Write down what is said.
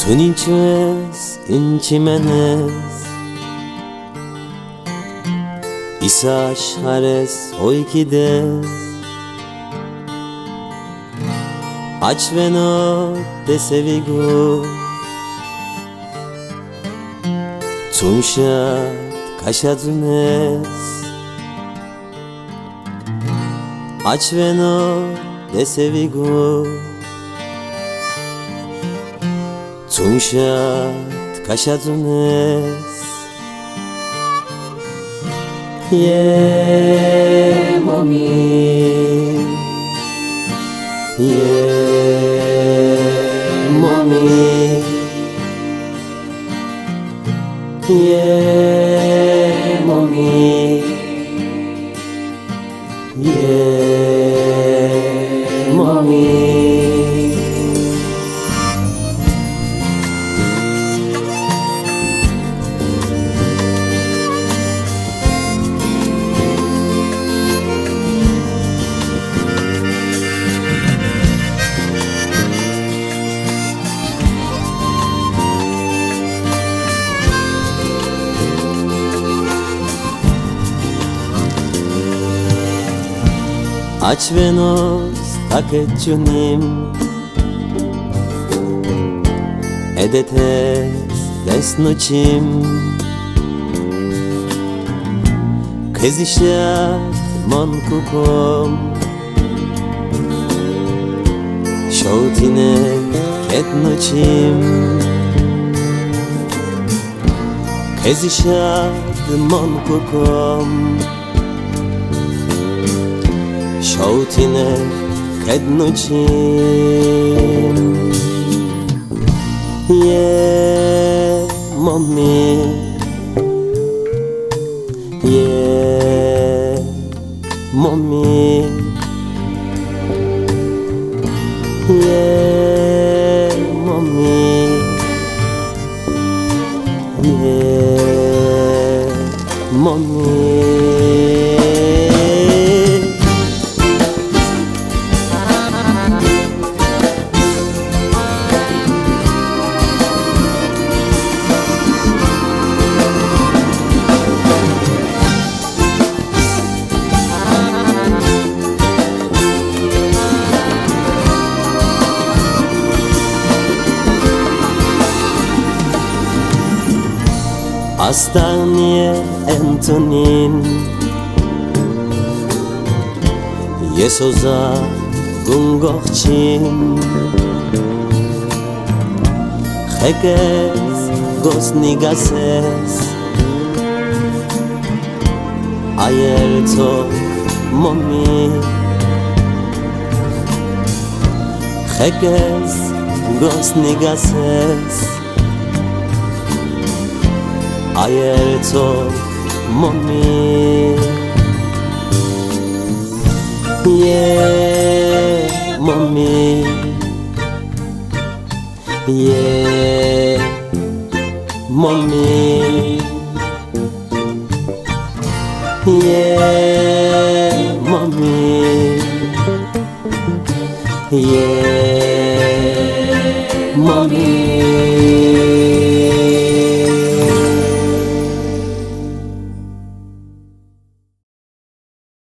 Tu ninches in Chimenez Isa shares oikides Achveno desevigu Tumshat kashazunes Achveno desevigu Tumshat kashazunes Yeah, mommy. Yeah, mommy. Yeah, mommy. Yeah, mommy. Achvenos taketchunim Edetes desnuchim Kezishat mon kukom Shotine ketnuchim Kezishat mon kukom Shotine kednuchim Yeah, mommy Yeah, mommy Yeah, mommy Yeah, mommy Astanie Antonin Yesoza Gungochim Chekes Gosnigases Ayertok Momi Chekes Gosnigases Ayertok mommy Yeah, mommy Yeah, mommy Yeah, mommy Yeah, mommy